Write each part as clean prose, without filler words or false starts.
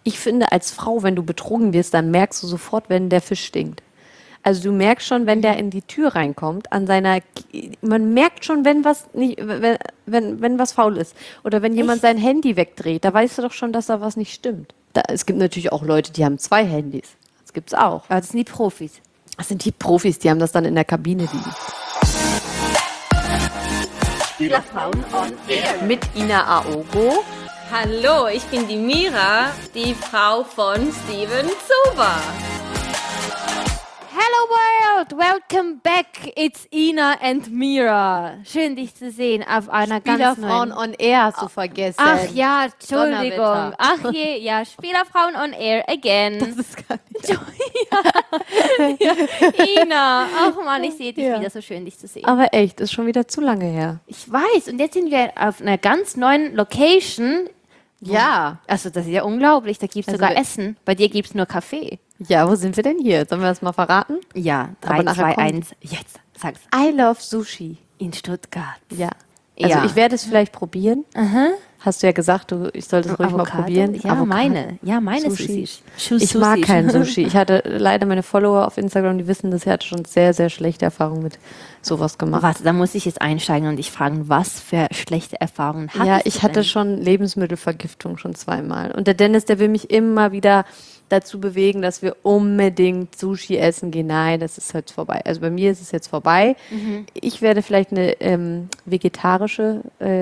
Ich finde, als Frau, wenn du betrogen wirst, dann merkst du sofort, wenn der Fisch stinkt. Also du merkst schon, wenn der in die Tür reinkommt, man merkt schon, wenn was nicht, wenn was faul ist. Oder wenn jemand sein Handy wegdreht, da weißt du doch schon, dass da was nicht stimmt. Es gibt natürlich auch Leute, die haben 2 Handys. Das gibt's auch. Aber das sind die Profis. Das sind die Profis, die haben das dann in der Kabine liegen. Spielerfrauen on Air. Mit Ina Aogo. Hallo, ich bin die Mira, die Frau von Steven Zuber. Hello world, welcome back. It's Ina and Mira. Schön, dich zu sehen auf einer ganz Spielerfrauen neuen... on Air hast du vergessen. Ach ja, Entschuldigung. Donnerwetter. Ach je, ja, Spielerfrauen on Air again. Das ist gar nicht Ina, ach Mann, ich sehe dich wieder, so schön, dich zu sehen. Aber echt, ist schon wieder zu lange her. Ich weiß, und jetzt sind wir auf einer ganz neuen Location. Ja. Also das ist ja unglaublich, da gibt es Also sogar Essen. Bei dir gibt es nur Kaffee. Ja, wo sind wir denn hier? Sollen wir das mal verraten? Ja, Aber 3, nachher 2, kommt- 1, jetzt, sag's. I love Sushi. In Stuttgart. Ja. Also Ja. ich werde es vielleicht probieren. Hast du ja gesagt, ich soll das ruhig mal Avocado? probieren. Ja, Avocado. meine Sushi. Sushi. Ich mag keinen Sushi. Ich hatte leider meine Follower auf Instagram, die wissen, dass ich hatte schon sehr, sehr schlechte Erfahrungen mit sowas gemacht. Warte, da muss ich jetzt einsteigen und dich fragen, was für schlechte Erfahrungen hattest Ja, du ich hatte denn? schon Lebensmittelvergiftung schon 2-mal. Und der Dennis, der will mich immer wieder dazu bewegen, dass wir unbedingt Sushi essen gehen. Nein, das ist jetzt vorbei. Also bei mir ist es jetzt vorbei. Ich werde vielleicht eine vegetarische,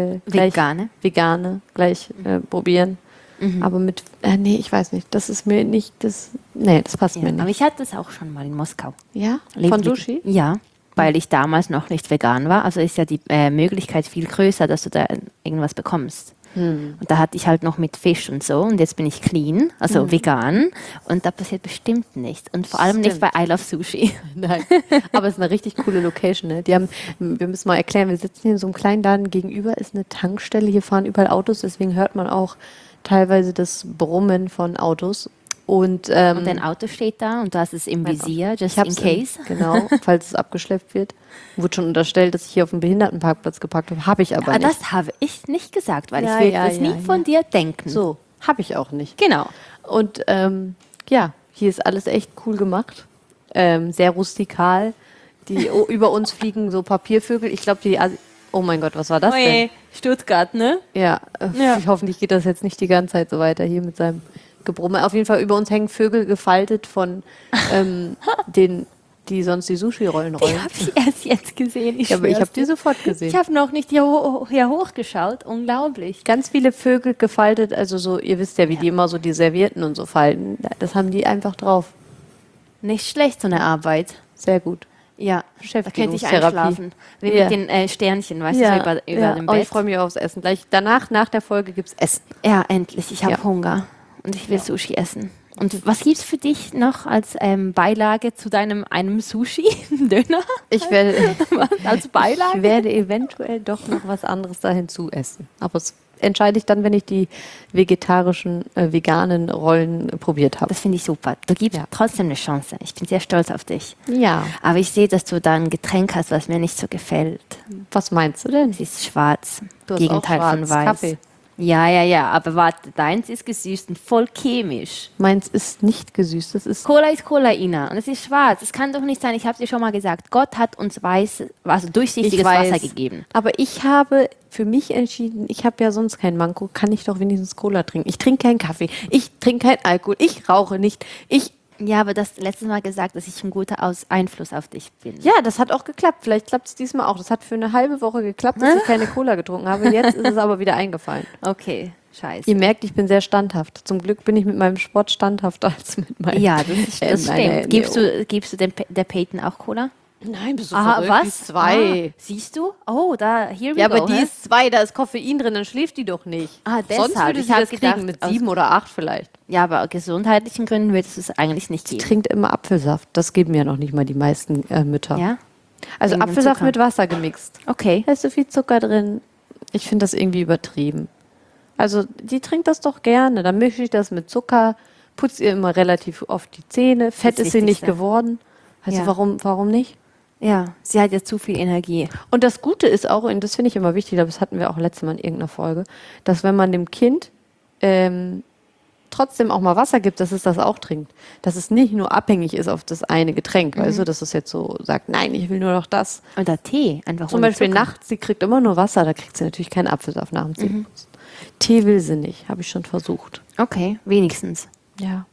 vegane gleich probieren. Aber mit, nee, ich weiß nicht. Das ist mir nicht, das passt Ja, mir aber nicht. ich hatte das auch schon mal in Moskau. Ja? Von Lebensmittel- Sushi? Ja, weil ich damals noch nicht vegan war. Also ist ja die Möglichkeit viel größer, dass du da irgendwas bekommst. Und da hatte ich halt noch mit Fisch und so. Und jetzt bin ich clean, also vegan. Und da passiert bestimmt nichts. Und vor allem nicht bei I Love Sushi. Nein. Aber es ist eine richtig coole Location. Ne? Wir müssen mal erklären, wir sitzen hier in so einem kleinen Laden. Gegenüber ist eine Tankstelle. Hier fahren überall Autos. Deswegen hört man auch teilweise das Brummen von Autos. Und Und dein Auto steht da und du hast es im Visier, just in case. Genau, falls es abgeschleppt wird. Wurde schon unterstellt, dass ich hier auf dem Behindertenparkplatz geparkt habe. Habe ich aber nicht. Das habe ich nicht gesagt, weil Ja, ich will ja, das ja, nie von dir denken. So, habe ich auch nicht. Genau. Und ja, hier ist alles echt cool gemacht. Sehr rustikal. Über uns fliegen so Papiervögel. Ich glaube, oh mein Gott, was war das denn? Stuttgart, ne? Ja, Ja. hoffentlich geht das jetzt nicht die ganze Zeit so weiter hier mit seinem Gebrumme. Auf jeden Fall über uns hängen Vögel gefaltet von denen, die sonst die Sushi-Rollen rollen. Die habe ich erst jetzt gesehen. Ja, aber ich habe die sofort gesehen. Ich habe noch nicht hier hochgeschaut. Unglaublich. Ganz viele Vögel gefaltet, also so, ihr wisst ja, wie die immer so die Servietten und so falten. Das haben die einfach drauf. Nicht schlecht, so eine Arbeit. Sehr gut. Ja, da könnte ich Beschäftigungstherapie. einschlafen. Wie Ja. mit den Sternchen, weißt du, so über dem Oh, Bett. ich freue mich aufs Essen. Gleich danach, nach der Folge, gibt's Essen. Ja, endlich. Ich habe Ja. Hunger und ich will Sushi essen. Und was gibt's für dich noch als Beilage zu einem Sushi? Döner? Ich werde, Als Beilage? ich werde eventuell doch noch was anderes da hinzu essen. Aber das entscheide ich dann, wenn ich die vegetarischen, veganen Rollen probiert habe. Das finde ich super. Du gibst Ja. trotzdem eine Chance. Ich bin sehr stolz auf dich. Ja. Aber ich sehe, dass du da ein Getränk hast, was mir nicht so gefällt. Was meinst du denn? Es ist schwarz. Du hast Gegenteil auch von schwarz. weiß. Kaffee. Ja. Aber warte, deins ist gesüßt und voll chemisch. Meins ist nicht gesüßt. Das ist Cola ist Cola, Ina. Und es ist schwarz. Es kann doch nicht sein, ich habe dir schon mal gesagt, Gott hat uns durchsichtiges Wasser gegeben. Aber ich habe für mich entschieden, ich habe ja sonst kein Manko, kann ich doch wenigstens Cola trinken. Ich trinke keinen Kaffee, ich trinke keinen Alkohol, ich rauche nicht. Ja, aber das letztes Mal gesagt, dass ich ein guter Einfluss auf dich bin. Ja, das hat auch geklappt. Vielleicht klappt es diesmal auch. Das hat für eine halbe Woche geklappt, dass ich keine Cola getrunken habe. Jetzt ist es aber wieder eingefallen. Okay, scheiße. Ihr merkt, ich bin sehr standhaft. Zum Glück bin ich mit meinem Sport standhafter als mit meinem... Ja, das meine stimmt. Gibst du der Peyton auch Cola? Nein, bist du Ah, verrückt? Die was? ist 2. Siehst du? Oh, here we Ja, go. aber die hä? ist 2, da ist Koffein drin, dann schläft die doch nicht. Ah, Sonst deshalb. würde Ich sie hab das gedacht, kriegen, mit aus- 7 oder 8 vielleicht. Ja, aber aus gesundheitlichen Gründen würdest du es eigentlich nicht geben. Trinkt immer Apfelsaft. Das geben ja noch nicht mal die meisten Mütter. Ja? Also Wegen dem Apfelsaft Zucker. mit Wasser gemixt. Okay. Da ist so viel Zucker drin. Ich finde das irgendwie übertrieben. Also die trinkt das doch gerne. Dann mische ich das mit Zucker, putze ihr immer relativ oft die Zähne. Fett Das ist sie nicht Wichtigste. geworden. Also Ja. warum nicht? Ja, sie hat ja zu viel Energie. Und das Gute ist auch, und das finde ich immer wichtig, das hatten wir auch letztes Mal in irgendeiner Folge, dass wenn man dem Kind trotzdem auch mal Wasser gibt, dass es das auch trinkt. Dass es nicht nur abhängig ist auf das eine Getränk, weißt du, dass es jetzt so sagt, nein, ich will nur noch das. Oder Tee, einfach Zum ohne Beispiel Zucker. nachts, sie kriegt immer nur Wasser, da kriegt sie natürlich keinen Apfelsaft nach dem Zähneputzen. Tee will sie nicht, habe ich schon versucht. Okay, wenigstens. Ja.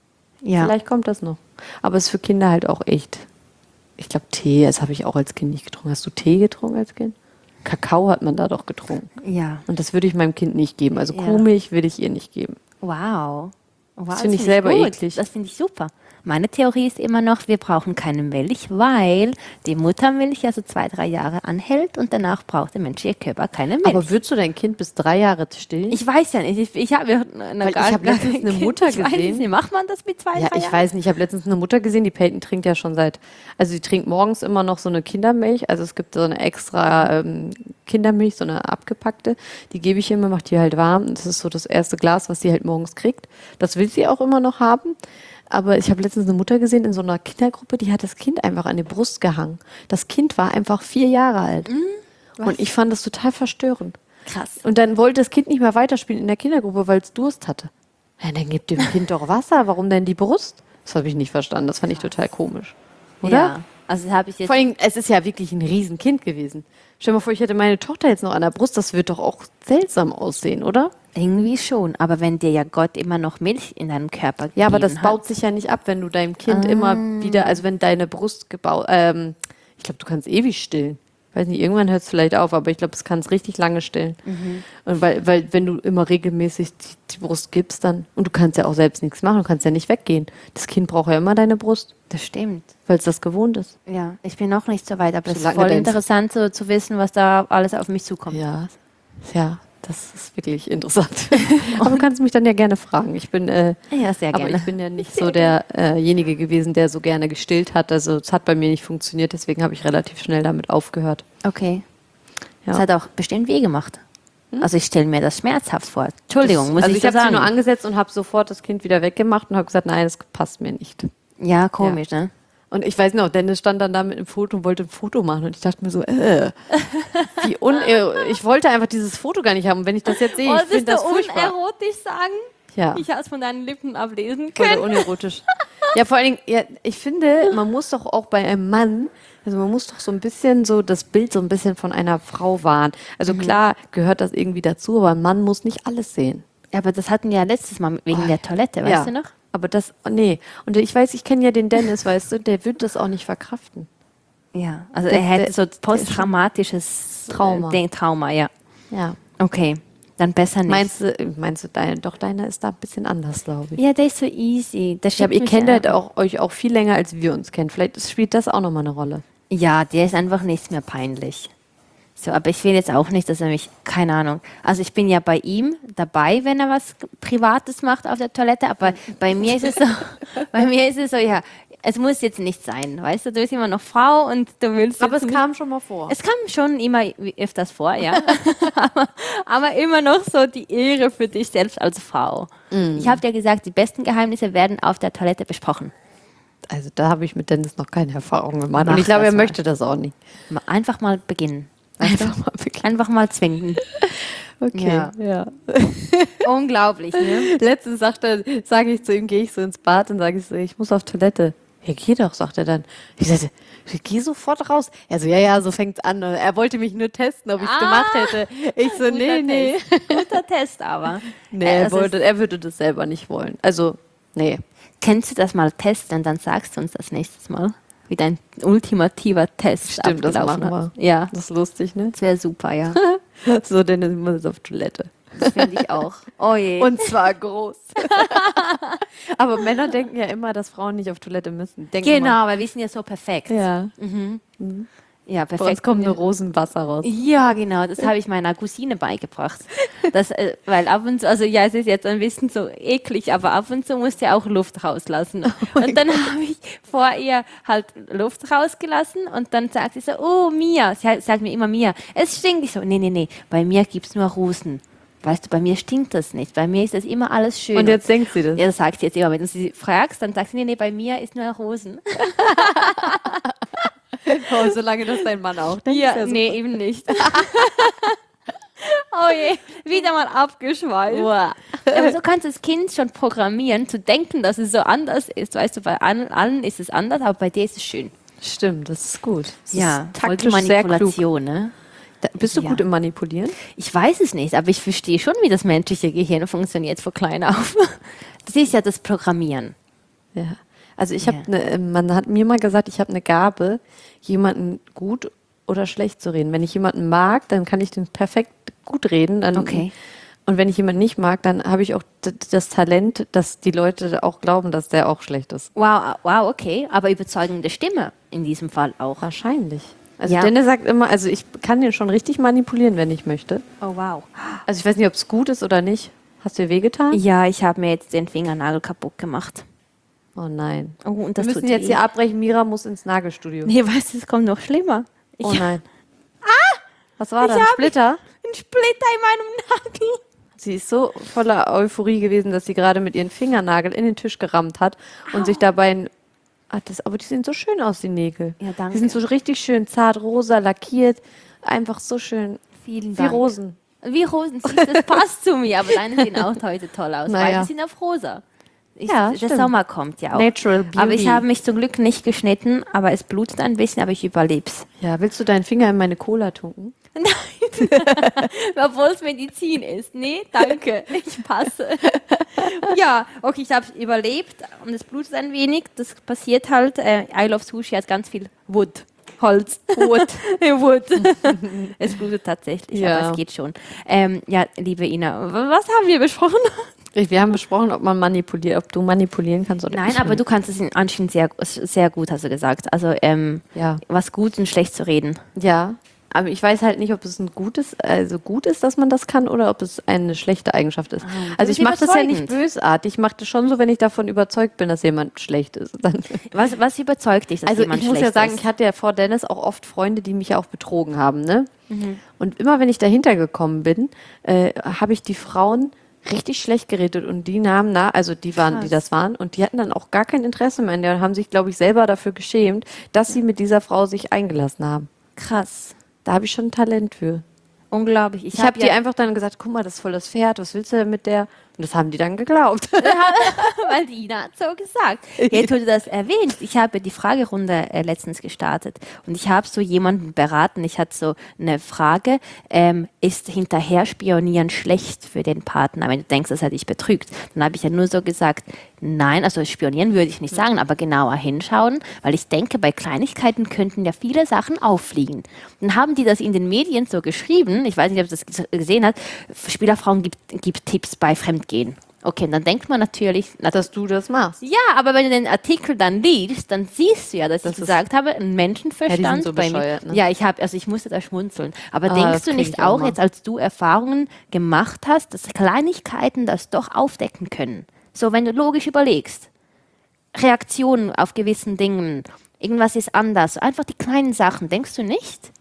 Ja. Vielleicht kommt das noch. Aber es ist für Kinder halt auch echt. Ich glaube, Tee, das habe ich auch als Kind nicht getrunken. Hast du Tee getrunken als Kind? Kakao hat man da doch getrunken. Ja. Und das würde ich meinem Kind nicht geben. Also Ja. Kuhmilch würde ich ihr nicht geben. Wow. Das finde ich selber gut. eklig. Das finde ich super. Meine Theorie ist immer noch, wir brauchen keine Milch, weil die Muttermilch ja so 2-3 Jahre anhält und danach braucht der menschliche Körper keine Milch. Aber würdest du dein Kind bis 3 Jahre stillen? ich weiß ja nicht. Ich habe ich habe letztens eine Mutter Ich weiß gesehen. es nicht. Macht man das mit 2, 3 Ja, ich Jahren? weiß nicht. Ich habe letztens eine Mutter gesehen, die Peyton trinkt ja schon also sie trinkt morgens immer noch so eine Kindermilch. Also es gibt so eine extra Kindermilch, so eine abgepackte. Die gebe ich ihr immer, mache die halt warm. Und das ist so das erste Glas, was sie halt morgens kriegt. Das will sie auch immer noch haben. Aber ich habe letztens eine Mutter gesehen in so einer Kindergruppe, die hat das Kind einfach an die Brust gehangen. Das Kind war einfach 4 Jahre alt. Und ich fand das total verstörend. Krass. Und dann wollte das Kind nicht mehr weiterspielen in der Kindergruppe, weil es Durst hatte. Ja, dann gib dem Kind doch Wasser. Warum denn die Brust? Das habe ich nicht verstanden. Das fand ich total komisch. Oder? Ja. Also habe ich jetzt. Vor allem, es ist ja wirklich ein Riesenkind gewesen. Stell dir mal vor, ich hätte meine Tochter jetzt noch an der Brust. Das wird doch auch seltsam aussehen, oder? Irgendwie schon. Aber wenn dir ja Gott immer noch Milch in deinem Körper gegeben Ja, aber das hat. baut sich ja nicht ab, wenn du deinem Kind immer wieder, also wenn deine Brust gebaut, ich glaube, du kannst ewig stillen. Weiß nicht, irgendwann hört es vielleicht auf, aber ich glaube, es kann es richtig lange stillen. Und weil wenn du immer regelmäßig die Brust gibst, dann, und du kannst ja auch selbst nichts machen, du kannst ja nicht weggehen. Das Kind braucht ja immer deine Brust, Das stimmt. weil es das gewohnt ist. Ja, ich bin noch nicht so weit, aber es ist Solange voll dein- interessant so, zu wissen, was da alles auf mich zukommt. Ja, das ist wirklich interessant. Aber du kannst mich dann ja gerne fragen. Ich bin, Ja, sehr aber gerne. ich bin ja nicht so derjenige gewesen, der so gerne gestillt hat. Also es hat bei mir nicht funktioniert, deswegen habe ich relativ schnell damit aufgehört. Okay. Ja. Das hat auch bestimmt weh gemacht. Also ich stelle mir das schmerzhaft vor. Entschuldigung, muss also ich ich so habe sie nur sagen. angesetzt und habe sofort das Kind wieder weggemacht und habe gesagt, nein, das passt mir nicht. Ja, komisch, ne? Und ich weiß noch, Dennis stand dann da mit einem Foto und wollte ein Foto machen und ich dachte mir so, ich wollte einfach dieses Foto gar nicht haben. Und wenn ich das jetzt sehe, ich finde das furchtbar. unerotisch sagen? Ja, Ich habe es von deinen Lippen ablesen voll können. unerotisch. Ja, vor allen Dingen, ja, ich finde, man muss doch auch bei einem Mann, also man muss doch so ein bisschen so das Bild so ein bisschen von einer Frau wahren. Also klar gehört das irgendwie dazu, aber ein Mann muss nicht alles sehen. Ja, aber das hatten wir ja letztes Mal wegen der Toilette, weißt du noch? Aber das, nee. Und ich weiß, ich kenne ja den Dennis, weißt du, der wird das auch nicht verkraften. Ja, also Der- er hätte der- so posttraumatisches Trauma. Trauma, ja. Ja. Okay, dann besser nicht. Meinst du, deiner ist da ein bisschen anders, glaube ich. Ja, der ist so easy. Der Ich glaube, ihr kennt halt euch auch viel länger, als wir uns kennen. Vielleicht spielt das auch nochmal eine Rolle. Ja, der ist einfach nichts mehr peinlich. So, aber ich will jetzt auch nicht, dass er mich, keine Ahnung. Also ich bin ja bei ihm dabei, wenn er was Privates macht auf der Toilette, aber bei mir ist es so, ja, es muss jetzt nicht sein, weißt du, du bist immer noch Frau und du willst Aber jetzt es nicht- kam schon mal vor. Es kam schon immer öfters vor, ja. aber immer noch so die Ehre für dich selbst als Frau. Ich habe dir gesagt, die besten Geheimnisse werden auf der Toilette besprochen. Also da habe ich mit Dennis noch keine Erfahrung gemacht. Mach Und ich glaube, er das mal. möchte das auch nicht. Einfach mal beginnen. Einfach mal beginnen. Einfach mal zwingen. Okay, Ja. ja. Unglaublich, ne? Letztens sage ich zu ihm, gehe ich so ins Bad und sage ich so, ich muss auf Toilette. Ja, geh doch, sagt er dann. Ich sagte, geh sofort raus. Er so, ja, so fängt's an. Er wollte mich nur testen, ob ich es gemacht hätte. Ich so, nee. Guter Test aber. Nee, Das ist- er würde das selber nicht wollen. Also, nee. Kennst du das mal testen und dann sagst du uns das nächstes Mal, wie dein ultimativer Test Stimmt, das abgelaufen machen wir. hat. Ja, Das ist lustig, ne? das wäre super, ja. So, Dennis muss auf Toilette. Das finde ich auch. Oh je. Und zwar groß. Aber Männer denken ja immer, dass Frauen nicht auf Toilette müssen. Denken genau, weil wir sind ja so perfekt. immer. Ja. Ja, Bei uns perfekt. kommt nur Rosenwasser raus. Ja, genau, das habe ich meiner Cousine beigebracht. Das, weil ab und zu, also ja, es ist jetzt ein bisschen so eklig, aber ab und zu musst du auch Luft rauslassen. Und dann habe ich vor ihr halt Luft rausgelassen und dann sagt sie so, oh Mia, sagt mir immer Mia, es stinkt. Ich so, nee, bei mir gibt es nur Rosen. Weißt du, bei mir stinkt das nicht, bei mir ist das immer alles schön. Und jetzt denkt sie das. Ja, das sagt sie jetzt immer. Wenn du sie fragst, dann sagt sie, nee, bei mir ist nur Rosen. Oh, solange das dein Mann auch denkt. Ja, ist ja nee, eben nicht. Oh je, wieder mal abgeschweift. Wow. Aber so kannst du das Kind schon programmieren, zu denken, dass es so anders ist. Weißt du, bei allen ist es anders, aber bei dir ist es schön. Stimmt, das ist gut. Das Ja, ist voll die taktisch sehr klug. Manipulation, ne? Bist du Ja. gut im Manipulieren? Ich weiß es nicht, aber ich verstehe schon, wie das menschliche Gehirn funktioniert von klein auf. Das ist ja das Programmieren. Ja. Also man hat mir mal gesagt, ich habe eine Gabe, jemanden gut oder schlecht zu reden. Wenn ich jemanden mag, dann kann ich den perfekt gut reden. Dann, Okay. Und wenn ich jemanden nicht mag, dann habe ich auch das Talent, dass die Leute auch glauben, dass der auch schlecht ist. Wow, okay, aber überzeugende Stimme in diesem Fall auch. Wahrscheinlich. Also Ja. Dennis sagt immer, also ich kann den schon richtig manipulieren, wenn ich möchte. Oh wow. Also ich weiß nicht, ob es gut ist oder nicht. Hast du dir wehgetan? Ja, ich habe mir jetzt den Fingernagel kaputt gemacht. Oh nein. Oh, und Wir das müssen tut jetzt weh. hier abbrechen. Mira muss ins Nagelstudio. Nee, weißt du, es kommt noch schlimmer. Oh Ich nein. Was war Ich das? Ein hab- Splitter? einen Splitter in meinem Nagel. Sie ist so voller Euphorie gewesen, dass sie gerade mit ihren Fingernagel in den Tisch gerammt hat und sich dabei aber die sehen so schön aus, die Nägel. Ja, danke. Die sind so richtig schön zart, rosa, lackiert. Einfach so schön. Vielen Wie Dank. Rosen. Wie Rosen, siehst du, das passt zu mir, aber deine sehen auch heute toll aus. Naja. Beide sind auf rosa. Ja, Der stimmt. Sommer kommt ja auch. Natural Beauty. Aber ich habe mich zum Glück nicht geschnitten, aber es blutet ein bisschen, aber ich überleb's. Ja, willst du deinen Finger in meine Cola tunken? Obwohl es Medizin ist. Nee, danke. Ich passe. Ja, okay, ich habe überlebt und es blutet ein wenig. Das passiert halt. I Love Sushi hat ganz viel Wood. Holz. Wood. Wood. Es blutet tatsächlich, Ja. aber es geht schon. Ja, liebe Ina, was haben wir besprochen? Wir haben besprochen, ob du manipulieren kannst oder Nein, nicht. aber du kannst es anscheinend sehr gut, hast du gesagt. Also Ja. was gut und schlecht zu reden. Ja, aber ich weiß halt nicht, ob es gut ist, dass man das kann oder ob es eine schlechte Eigenschaft ist. Also ist ich mache das ja nicht überzeugend. bösartig. Ich mache das schon so, wenn ich davon überzeugt bin, dass jemand schlecht ist. Dann Was überzeugt dich, dass also jemand ich muss ja schlecht sagen, ist? ich hatte ja vor Dennis auch oft Freunde, die mich ja auch betrogen haben, ne? Mhm. Und immer wenn ich dahinter gekommen bin, habe ich die Frauen richtig schlecht geredet und die nahmen die das waren und die hatten dann auch gar kein Interesse mehr an der und haben sich, glaube ich, selber dafür geschämt, dass sie mit dieser Frau sich eingelassen haben. Krass. Da habe ich schon ein Talent für. Unglaublich. Ich habe dir einfach dann gesagt, guck mal, das ist voll das Pferd, was willst du denn mit der? Und das haben die dann geglaubt. Weil die Ina hat so gesagt. Jetzt wurde das erwähnt. Ich habe die Fragerunde letztens gestartet und ich habe so jemanden beraten. Ich hatte so eine Frage, ist hinterher spionieren schlecht für den Partner, wenn du denkst, dass er dich betrügt? Dann habe ich ja nur so gesagt, nein, also spionieren würde ich nicht sagen, aber genauer hinschauen, weil ich denke, bei Kleinigkeiten könnten ja viele Sachen auffliegen. Dann haben die das in den Medien so geschrieben, ich weiß nicht, ob du das gesehen hast, Spielerfrauen gibt Tipps bei Fremdgehen. Okay, dann denkt man natürlich, Dass du das machst. ja, aber wenn du den Artikel dann liest, dann siehst du ja, dass ich gesagt habe, ein Menschenverstand Ja, die sind so bei mir. bescheuert, ne? Ja, ich musste da schmunzeln. Aber Ah, denkst das du krieg nicht ich auch auch mal. jetzt, als du Erfahrungen gemacht hast, dass Kleinigkeiten das doch aufdecken können? So, wenn du logisch überlegst, Reaktionen auf gewissen Dingen, irgendwas ist anders, einfach die kleinen Sachen, denkst du nicht?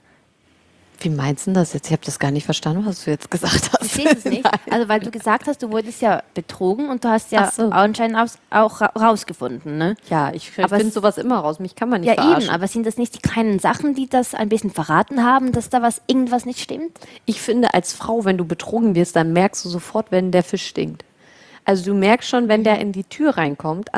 Wie meinst du das jetzt? Ich habe das gar nicht verstanden, was du jetzt gesagt hast. Verstehst du es nicht? Nein. Also, weil du gesagt hast, du wurdest ja betrogen und du hast ja Ach so. anscheinend auch rausgefunden, ne? Ja, ich Aber finde es- sowas immer raus. Mich kann man nicht Ja, verarschen. eben, aber sind das nicht die kleinen Sachen, die das ein bisschen verraten haben, dass da irgendwas nicht stimmt? Ich finde, als Frau, wenn du betrogen wirst, dann merkst du sofort, wenn der Fisch stinkt. Also du merkst schon, wenn der in die Tür reinkommt,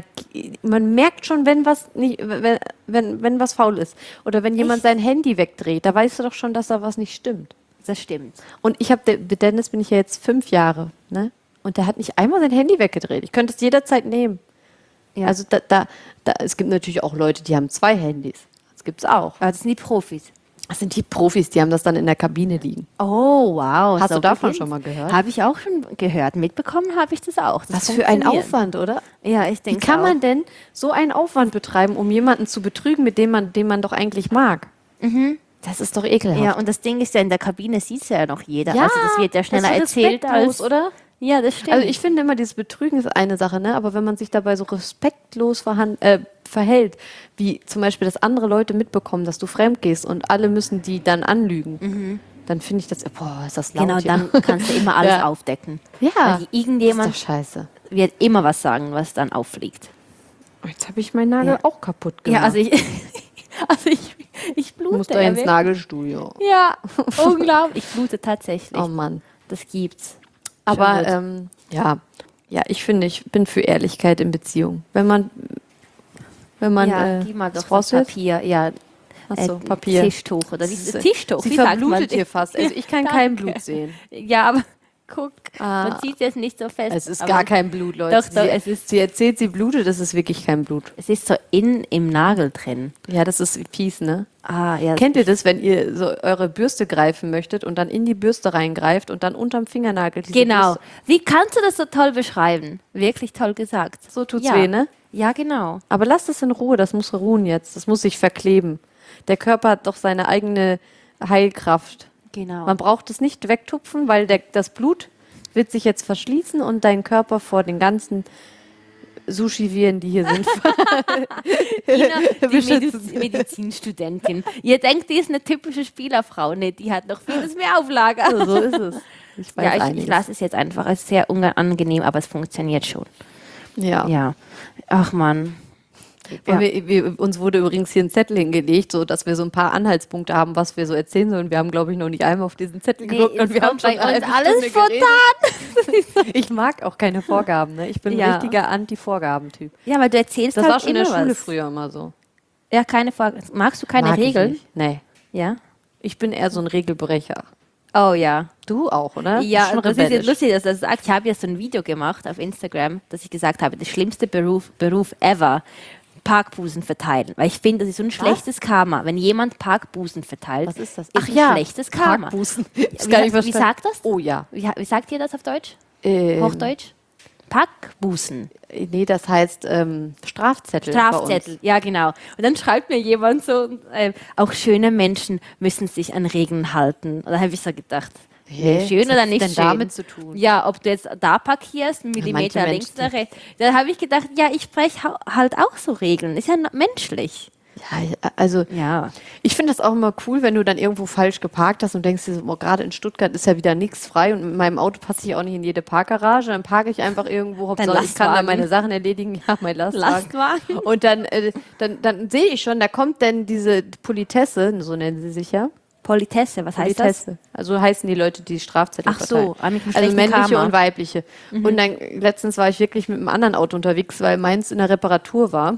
man merkt schon, wenn was nicht, wenn was faul ist. Oder wenn jemand sein Handy wegdreht, da weißt du doch schon, dass da was nicht stimmt. Das stimmt. Und mit Dennis bin ich ja jetzt 5 Jahre, ne? Und der hat nicht einmal sein Handy weggedreht. Ich könnte es jederzeit nehmen. Ja. Also es gibt natürlich auch Leute, die haben 2 Handys. Das gibt's auch. Aber das sind die Profis. Das sind die Profis, die haben das dann in der Kabine liegen. Oh, wow. Hast so du davon beginnt's. schon mal gehört? Habe ich auch schon gehört. Mitbekommen habe ich das auch. Das Was für ein funktioniert. Aufwand, oder? Ja, ich Wie denke kann auch. man denn so einen Aufwand betreiben, um jemanden zu betrügen, den man doch eigentlich mag? Das ist doch ekelhaft. Ja, und das Ding ist ja, in der Kabine sieht es ja noch jeder. Also das wird ja schneller das ist erzählt respektlos, als... oder? Ja, das stimmt. Also ich finde immer, dieses Betrügen ist eine Sache, ne? Aber wenn man sich dabei so respektlos verhält, wie zum Beispiel, dass andere Leute mitbekommen, dass du fremd gehst und alle müssen die dann anlügen, dann finde ich das, boah, ist das laut genau, hier. dann kannst du immer alles Ja. aufdecken. Ja, Weil irgendjemand ist doch scheiße. wird immer was sagen, was dann auffliegt. Jetzt habe ich meinen Nagel Ja. auch kaputt gemacht. Ja, also Ich Du musst blute. doch Ja, ins wirklich. Nagelstudio. Ja, unglaublich. Ich blute tatsächlich. Oh Mann. Das gibt's. Aber Schon ja, ich finde, ich bin für Ehrlichkeit in Beziehung. Wenn man ja, gib mal das doch das raushilft. Papier. Ja, Achso, Papier. Tischtuch oder wie Tischtuch. Sie wie sagt man? verblutet hier fast. Also ich kann kein Blut sehen. Ja, aber guck, Ah. man sieht es nicht so fest. Es ist aber gar kein Blut, Leute. Doch, doch, es ist- sie erzählt, sie blutet, das ist wirklich kein Blut. Es ist so im Nagel drin. Ja, das ist fies, ne? Ah, ja. Kennt ihr das, wenn ihr so eure Bürste greifen möchtet und dann in die Bürste reingreift und dann unterm Fingernagel diese Genau. Bürste, Wie kannst du das so toll beschreiben? Wirklich toll gesagt. so tut's ja. weh, ne? Ja, genau. Aber lasst es in Ruhe, das muss ruhen jetzt. Das muss sich verkleben. Der Körper hat doch seine eigene Heilkraft. Genau. Man braucht es nicht wegtupfen, weil das Blut wird sich jetzt verschließen und dein Körper vor den ganzen Sushi-Viren, die hier sind, Die beschützen. Medizinstudentin. Ihr denkt, die ist eine typische Spielerfrau. Nee, die hat noch vieles mehr auf Lager. So ist es. Ich weiß Ja, ich einiges. lasse es jetzt einfach. Es ist sehr unangenehm, aber es funktioniert schon. Ja. Ja. Ach Mann. Und uns wurde übrigens hier ein Zettel hingelegt, so dass wir so ein paar Anhaltspunkte haben, was wir so erzählen sollen. Wir haben, glaube ich, noch nicht einmal auf diesen Zettel Nee, geguckt und es wir haben kommt schon bei uns eine alles Stunde geredet. Ich mag auch keine Vorgaben. Ne? Ich bin ein Ja. richtiger Anti-Vorgaben-Typ. Ja, weil du erzählst Das halt war schon in der immer Schule was. früher immer so. Ja, keine Frage. Magst du keine Mag ich Regeln? nicht. Nee. Ja. Ich bin eher so ein Regelbrecher. Oh ja. Du auch, oder? Ja, Schon das ist jetzt rebellisch. lustig, dass das sagt. Ich habe ja so ein Video gemacht auf Instagram, dass ich gesagt habe, der schlimmste Beruf ever, Parkbusen verteilen. Weil ich finde, das ist so ein schlechtes Karma. Wenn jemand Parkbusen verteilt, Was ist das? Ist ein schlechtes Karma. Parkbusen. Wie, wie sagt das? Oh ja. Wie sagt ihr das auf Deutsch? Ähm, Hochdeutsch? Parkbusen. Nee, das heißt Strafzettel. bei Strafzettel, ja genau. Und dann schreibt mir jemand so, auch schöne Menschen müssen sich an Regeln halten. Und dann habe ich so gedacht, Hä? schön Was oder hat nicht denn schön? damit zu tun? Ja, ob du jetzt da parkierst, einen Millimeter manche links oder Menschen- rechts. Dann habe ich gedacht, ja, ich spreche halt auch so Regeln. Ist ja menschlich. Ja, also Ja. ich finde das auch immer cool, wenn du dann irgendwo falsch geparkt hast und denkst dir so, oh, gerade in Stuttgart ist ja wieder nichts frei und mit meinem Auto passe ich auch nicht in jede Parkgarage. Dann parke ich einfach irgendwo, Hauptsache ich kann da Lastwagen. meine Sachen erledigen. Ja, mein Lastwagen. Lastwagen. Und dann sehe ich schon, da kommt dann diese Politesse, so nennen sie sich ja. Politesse, was heißt das? Politesse. Also heißen die Leute, die Strafzettel Ach so, verteilen. mit einem Also schlechten männliche Karma. und weibliche. Und dann letztens war ich wirklich mit einem anderen Auto unterwegs, weil meins in der Reparatur war.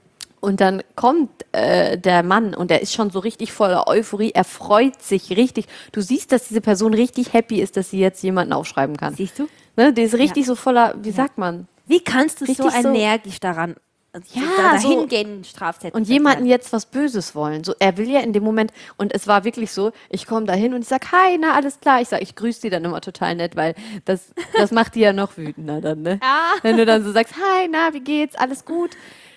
Und dann kommt der Mann und der ist schon so richtig voller Euphorie. Er freut sich richtig. Du siehst, dass diese Person richtig happy ist, dass sie jetzt jemanden aufschreiben kann. Siehst du? Ne? Die ist richtig so voller, wie sagt man? Wie kannst du so Richtig so- energisch daran Ja, so- dahin gehen, Strafzettel Und verteilen? jemanden jetzt was Böses wollen. So, er will ja in dem Moment, und es war wirklich so, ich komme da hin und ich sag, hi, na, alles klar. Ich sag, ich grüße die dann immer total nett, weil das macht die ja noch wütender dann, ne? Wenn du dann so sagst, hi, na, wie geht's, alles gut?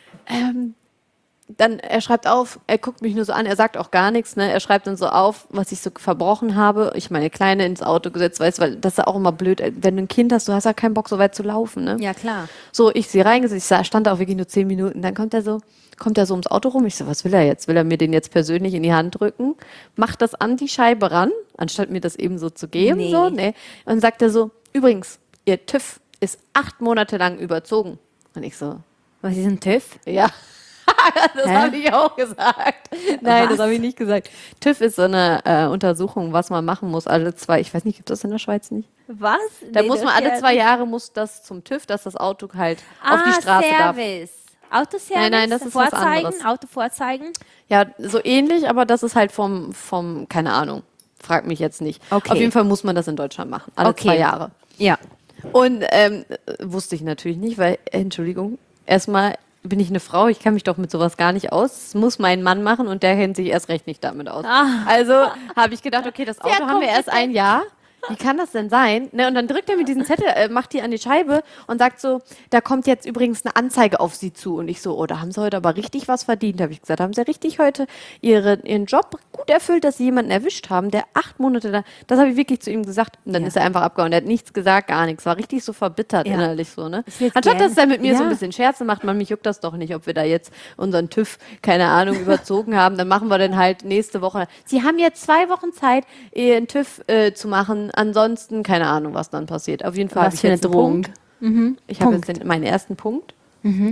Dann, er schreibt auf, er guckt mich nur so an, er sagt auch gar nichts, ne? Er schreibt dann so auf, was ich so verbrochen habe. Ich meine Kleine ins Auto gesetzt, weißt, weil das ist ja auch immer blöd. Wenn du ein Kind hast, du hast ja keinen Bock, so weit zu laufen, ne? Ja, klar. So, ich sie reingesetzt, ich stand da auch wirklich nur 10 Minuten. Dann kommt er so ums Auto rum. Ich so, was will er jetzt? Will er mir den jetzt persönlich in die Hand drücken? Macht das an die Scheibe ran, anstatt mir das eben so zu geben. Nee. So, ne? Und sagt er so, übrigens, Ihr TÜV ist 8 Monate lang überzogen. Und ich so, Was ist ein TÜV? ja. Das Hä? habe ich auch gesagt. Nein, Was? das habe ich nicht gesagt. TÜV ist so eine Untersuchung, was man machen muss alle 2, ich weiß nicht, gibt es das in der Schweiz nicht? Was? Da muss man alle 2 Jahre muss das zum TÜV, dass das Auto halt auf die Straße darf. Service. Autoservice? Nein, das ist was vorzeigen, anderes. Auto vorzeigen? Ja, so ähnlich, aber das ist halt vom keine Ahnung, frag mich jetzt nicht. Okay. Auf jeden Fall muss man das in Deutschland machen, alle Okay. 2 Jahre. Ja. Und wusste ich natürlich nicht, weil, Entschuldigung, erstmal bin ich eine Frau, ich kann mich doch mit sowas gar nicht aus. Das muss mein Mann machen und der kennt sich erst recht nicht damit aus. Also habe ich gedacht, okay, das Auto haben wir erst ein Jahr. Wie kann das denn sein? Ne, und dann drückt er mir diesen Zettel, macht die an die Scheibe und sagt so, da kommt jetzt übrigens eine Anzeige auf Sie zu. Und ich so, oh, da haben Sie heute aber richtig was verdient. Habe ich gesagt, haben Sie richtig heute Ihren Job gut erfüllt, dass Sie jemanden erwischt haben, der 8 Monate da, das habe ich wirklich zu ihm gesagt. Und dann ist er einfach abgehauen. Er hat nichts gesagt, gar nichts. War richtig so verbittert Ja. innerlich so, ne? Ich will's Anstatt, gern. dass er mit mir so ein Ja. bisschen Scherze macht, mich juckt das doch nicht, ob wir da jetzt unseren TÜV, keine Ahnung, überzogen haben. Dann machen wir dann halt nächste Woche. Sie haben jetzt 2 Wochen Zeit, Ihren TÜV zu machen. Ansonsten, keine Ahnung, was dann passiert. Auf jeden Fall habe Was ich für eine jetzt einen Drohung. Punkt. Ich habe jetzt meinen ersten Punkt.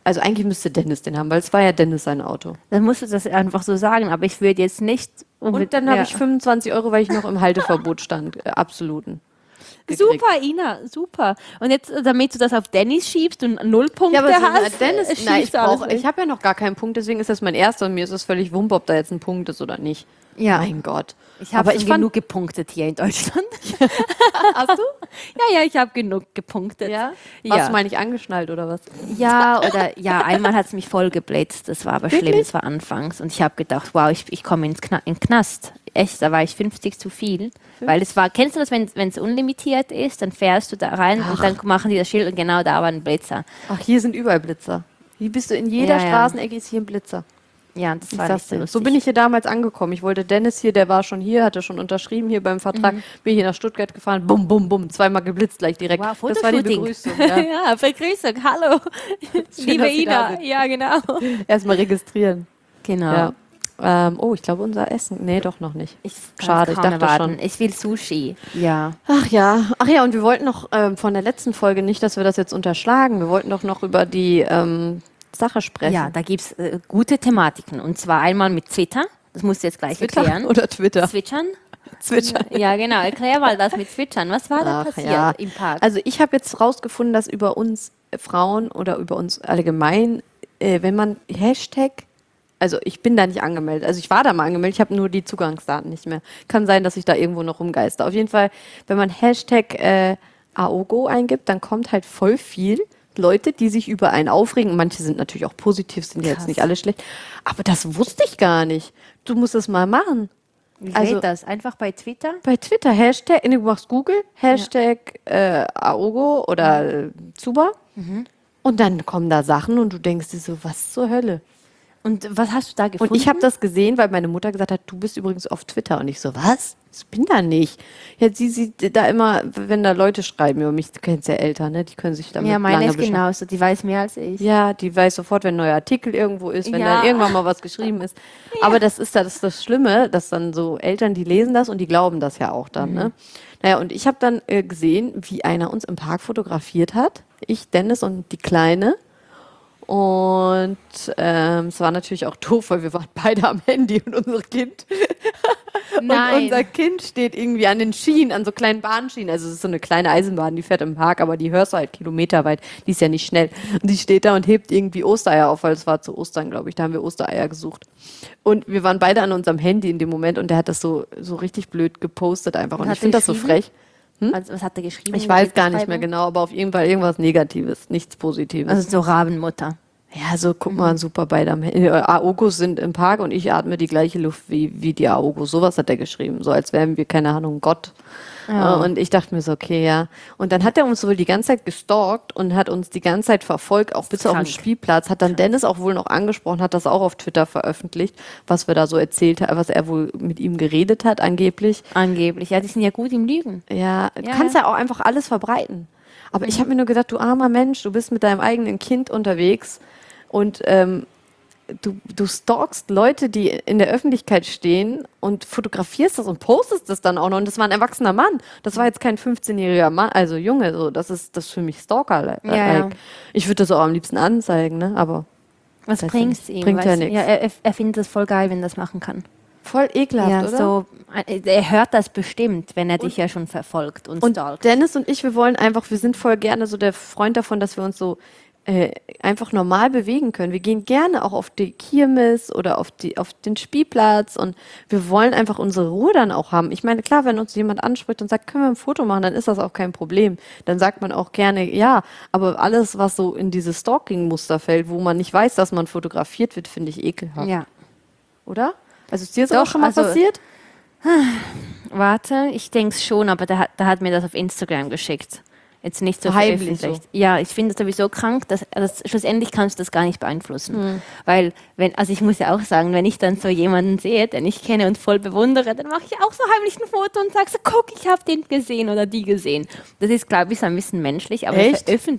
Also eigentlich müsste Dennis den haben, weil es war ja Dennis sein Auto. Dann musst du das einfach so sagen, aber ich würde jetzt nicht... Und dann habe ich 25 Euro, weil ich noch im Halteverbot stand. Absoluten. gekriegt. Super, Ina, super. Und jetzt, damit du das auf Dennis schiebst und 0 Punkte Ja, aber hast, Dennis, schiebst nein, du alles weg. ich habe ja noch gar keinen Punkt, deswegen ist das mein erster und mir ist es völlig wumpe, ob da jetzt ein Punkt ist oder nicht. Ja. Mein Gott. Ich habe aber genug gepunktet hier in Deutschland. Hast du? Ja, ich habe genug gepunktet. Ja? Ja. Warst du mal nicht angeschnallt oder was? Ja, einmal hat es mich voll geblitzt. Das war aber schlimm, das war anfangs. Und ich habe gedacht, wow, ich komme in den Knast. Echt, da war ich 50 zu viel. Weil es war, kennst du das, wenn es unlimitiert ist, dann fährst du da rein und dann machen die das Schild und genau da war ein Blitzer. Ach, hier sind überall Blitzer. Hier bist du in jeder Ja, ja. Straßenecke ist hier ein Blitzer. Ja, und das Ich war sag's nicht so dir. lustig. So bin ich hier damals angekommen. Ich wollte Dennis hier, der war schon hier, hatte schon unterschrieben hier beim Vertrag. Bin hier nach Stuttgart gefahren, bum, bum, bum, zweimal geblitzt gleich direkt. Wow, das war die Fotoshooting. Begrüßung. Ja. Ja, Begrüßung, hallo. Liebe dass Sie da Ina. sind. Ja, genau. Erstmal registrieren. Genau. Ja. Oh, ich glaube unser Essen. Nee, doch noch nicht. Ich Schade, ich kaum dachte erwarten. schon. Ich will Sushi. Ja. Ach ja, und wir wollten noch von der letzten Folge nicht, dass wir das jetzt unterschlagen. Wir wollten doch noch über die Sache sprechen. Ja, da gibt es gute Thematiken. Und zwar einmal mit Twitter. Das musst du jetzt gleich Twitter erklären. oder Twitter? Zwitschern? Zwitschern. Ja, genau. Erklär mal das mit Zwitschern. Was war da Ach, passiert ja. im Park? Also ich habe jetzt rausgefunden, dass über uns Frauen oder über uns allgemein, wenn man Hashtag, also ich bin da nicht angemeldet, also ich war da mal angemeldet, ich habe nur die Zugangsdaten nicht mehr. Kann sein, dass ich da irgendwo noch rumgeister. Auf jeden Fall, wenn man Hashtag AOGO eingibt, dann kommt halt voll viel Leute, die sich über einen aufregen. Manche sind natürlich auch positiv, sind ja jetzt Krass. nicht alle schlecht. Aber das wusste ich gar nicht. Du musst es mal machen. Wie also- geht das? Einfach bei Twitter? Bei Twitter, Hashtag, du machst Google, Hashtag AOGO oder Zuba. Und dann kommen da Sachen und du denkst dir so, was zur Hölle? Und was hast du da gefunden? Und ich habe das gesehen, weil meine Mutter gesagt hat, du bist übrigens auf Twitter. Und ich so, was? Ich bin da nicht. Ja, sie sieht da immer, wenn da Leute schreiben über mich, du kennst ja Eltern, ne? Die können sich damit Ja, meine lange ist genauso. Die weiß mehr als ich. Ja, die weiß sofort, wenn ein neuer Artikel irgendwo ist, wenn Ja. da irgendwann mal was geschrieben ist. Aber das ist das Schlimme, dass dann so Eltern, die lesen das und die glauben das ja auch dann. Ne? Naja, und ich habe dann gesehen, wie einer uns im Park fotografiert hat. Ich, Dennis und die Kleine. Und es war natürlich auch doof, weil wir waren beide am Handy und unser Kind. Nein. Und unser Kind steht irgendwie an den Schienen, an so kleinen Bahnschienen. Also es ist so eine kleine Eisenbahn, die fährt im Park, aber die hörst du halt kilometerweit. Die ist ja nicht schnell. Und die steht da und hebt irgendwie Ostereier auf, weil es war zu Ostern, glaube ich. Da haben wir Ostereier gesucht. Und wir waren beide an unserem Handy in dem Moment und der hat das so richtig blöd gepostet einfach. Und Hat ich finde das so geschrieben? frech. Also, was hat er geschrieben? Ich weiß gar nicht mehr genau, aber auf jeden Fall irgendwas Negatives, nichts Positives. Also so Rabenmutter. Ja, so guck mal, super beide am Aogos sind im Park und ich atme die gleiche Luft wie die Aogos. Sowas hat er geschrieben, so als wären wir, keine Ahnung, Gott. Und ich dachte mir so, okay, ja. Und dann hat er uns wohl die ganze Zeit gestalkt und hat uns die ganze Zeit verfolgt, auch bis auf den krank. Spielplatz. Hat dann Dennis auch wohl noch angesprochen, hat das auch auf Twitter veröffentlicht, was wir da so erzählt haben, was er wohl mit ihm geredet hat, angeblich. Angeblich. Ja, die sind ja gut im Lügen. Ja, du Ja, kannst ja auch einfach alles verbreiten. Aber ich habe mir nur gedacht, du armer Mensch, du bist mit deinem eigenen Kind unterwegs und du stalkst Leute, die in der Öffentlichkeit stehen und fotografierst das und postest das dann auch noch. Und das war ein erwachsener Mann. Das war jetzt kein 15-jähriger Mann, also Junge. So, das ist für mich Stalker. Ja, ja. Ich würde das auch am liebsten anzeigen, ne? Aber Was Weiß bringt nicht. es ihm? Bringt ja weißt du? nichts. Ja, er findet es voll geil, wenn er das machen kann. voll ekelhaft, Ja, oder? so, er hört das bestimmt, wenn er dich ja schon verfolgt und Und stalkt. Dennis und ich, wir sind voll gerne so der Freund davon, dass wir uns so einfach normal bewegen können. Wir gehen gerne auch auf die Kirmes oder auf den Spielplatz und wir wollen einfach unsere Ruhe dann auch haben. Ich meine, klar, wenn uns jemand anspricht und sagt, können wir ein Foto machen, dann ist das auch kein Problem. Dann sagt man auch gerne, ja, aber alles, was so in dieses Stalking-Muster fällt, wo man nicht weiß, dass man fotografiert wird, finde ich ekelhaft. Ja. Oder? Also ist dir das Doch, auch schon mal also- passiert? Warte, ich denke es schon, aber der hat mir das auf Instagram geschickt. Jetzt nicht so Heimlich veröffentlicht. Ja, ich finde es sowieso krank, dass schlussendlich kannst du das gar nicht beeinflussen. Weil, also ich muss ja auch sagen, wenn ich dann so jemanden sehe, den ich kenne und voll bewundere, dann mache ich auch so heimlich ein Foto und sage so, guck, ich habe den gesehen oder die gesehen. Das ist, glaube ich, so ein bisschen menschlich, aber Echt? veröffentlicht.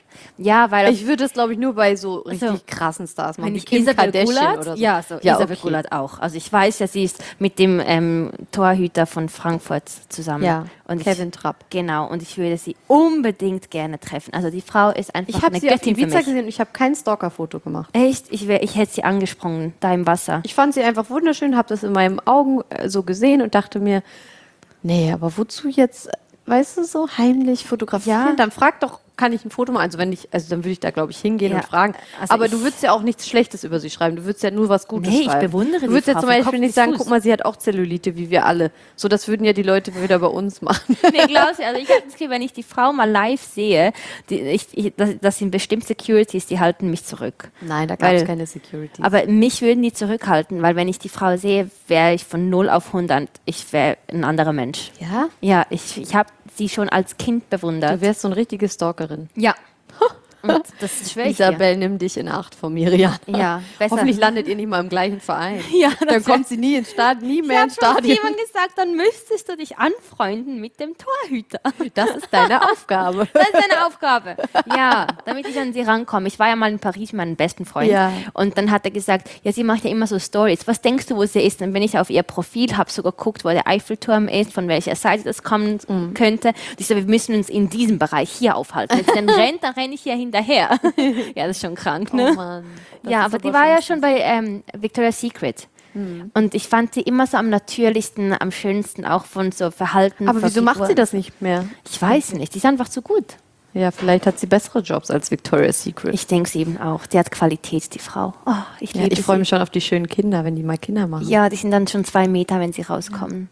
Ja, weil Ich würde es, glaube ich, nur bei so richtig krassen Stars machen, wenn wie ich Kim Isabel Kardashian Gullert, oder so. ja, Isabel okay. Gullert auch. Also ich weiß ja, sie ist mit dem Torhüter von Frankfurt zusammen. Ja, und Kevin Trapp. Genau, und ich würde sie unbedingt gerne treffen. Also die Frau ist einfach Ich habe eine sie auf Göttin für Ibiza mich. gesehen und ich habe kein Stalker-Foto gemacht. Echt? Ich hätte sie angesprungen, da im Wasser. Ich fand sie einfach wunderschön, habe das in meinen Augen so gesehen und dachte mir, nee, aber wozu jetzt, weißt du, so heimlich fotografieren? Ja. Dann frag doch, kann ich ein Foto machen? Also wenn ich, also dann würde ich da, glaube ich, hingehen Ja. und fragen. Also aber ich- du würdest ja auch nichts Schlechtes über sie schreiben. Du würdest ja nur was Gutes Nee, ich schreiben. bewundere Du die würdest ja Frau zum von Beispiel Kopf nicht bis sagen, Fuß. guck mal, sie hat auch Zellulite, wie wir alle. So, das würden ja die Leute wieder bei uns machen. Nee, Klausi, also ich habe das Gefühl, wenn ich die Frau mal live sehe, das sind bestimmt Securities, die halten mich zurück. Nein, da gab es Weil- keine Security. Aber mich würden die zurückhalten, weil wenn ich die Frau sehe, wäre ich von 0 auf 100. Ich wäre ein anderer Mensch. Ja? Ja, ich habe sie schon als Kind bewundert. Du wärst so eine richtige Stalkerin. Ja. Und das ist schwer. Isabel, nimm dich in Acht von Miriam. Ja, besser. Hoffentlich landet ihr nicht mal im gleichen Verein. Ja, Dann das kommt sie nie ins Stadion, nie mehr ins Stadion. jemand gesagt, dann müsstest du dich anfreunden mit dem Torhüter. Das ist deine Aufgabe. Das ist eine Aufgabe. Ja, damit ich an sie rankomme. Ich war ja mal in Paris mit meinem besten Freund. Ja. Und dann hat er gesagt, ja, sie macht ja immer so Stories. Was denkst du, wo sie ist? Dann bin ich auf ihr Profil, habe sogar geguckt, wo der Eiffelturm ist, von welcher Seite das kommen könnte. Und ich so, wir müssen uns in diesem Bereich hier aufhalten. Wenn sie dann rennt, dann renne ich hier hinterher. Ja, das ist schon krank, ne? Oh Mann. Das Ja, ist aber die war ja schon bei Victoria's Secret. Und ich fand sie immer so am natürlichsten, am schönsten, auch von so Verhalten. Aber von wieso macht Figur. sie das nicht mehr? Ich weiß nicht, die ist einfach zu gut. Ja, vielleicht hat sie bessere Jobs als Victoria's Secret. Ich denke es eben auch. Die hat Qualität, die Frau. Oh, ich Ja, liebe ich freue sie. mich schon auf die schönen Kinder, wenn die mal Kinder machen. Ja, die sind dann schon 2 Meter, wenn sie rauskommen.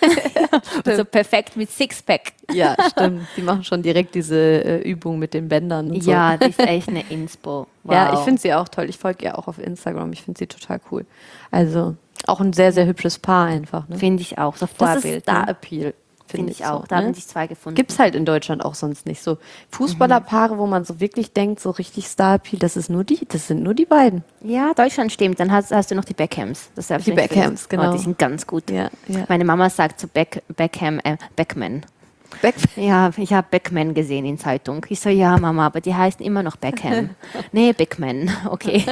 So perfekt mit Sixpack. Ja, stimmt. Die machen schon direkt diese Übung mit den Bändern und so. Ja, die ist echt eine Inspo. Wow. Ja, ich finde sie auch toll. Ich folge ihr auch auf Instagram. Ich finde sie total cool. Also auch ein sehr, sehr hübsches Paar einfach. Ne? Finde ich auch. So Das Vorbild. ist Star ne? Appeal. Finde ich auch. So, Da ne? haben sich 2 gefunden. Gibt es halt in Deutschland auch sonst nicht. So Fußballerpaare, wo man so wirklich denkt, so richtig Star Appeal, das sind nur die beiden. Ja, Deutschland stimmt. Dann hast du noch die Beckhams. Das darfst Die du nicht Beckhams, vergessen. genau. Oh, die sind ganz gut. Ja, ja. Meine Mama sagt zu Beckham, Beckman. Ja, ich habe Beckman gesehen in Zeitung. Ich so, ja, Mama, aber die heißen immer noch Beckham. Nee, Beckman, okay.